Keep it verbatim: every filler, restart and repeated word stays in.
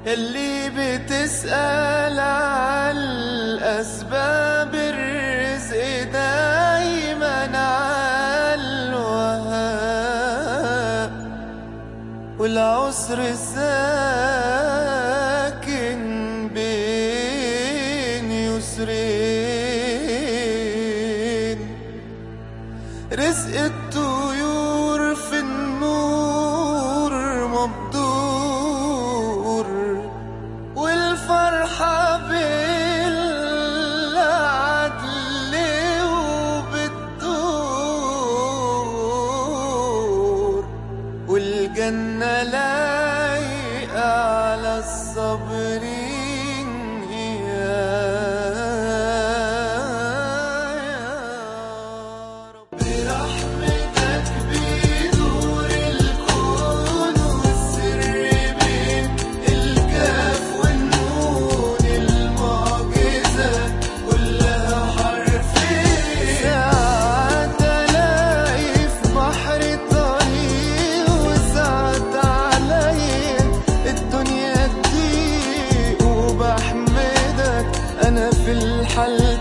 اللي بتسأل عالأسباب الرزق دايما عالوهاب، والعسر ساكن بين يسرين. رزق الطيور في النور مبدور، والفرحة بالعدل وبالدور، والجنة لايقة على الصابرين. يا رب برحمتك بيدور الكون، والسر بين الكاف والنون، المعجزة كلها حرفين. ساعات ألاقي في بحر طريق، وساعات عليا الدنيا تضيق، وبحمدك أنا في الحل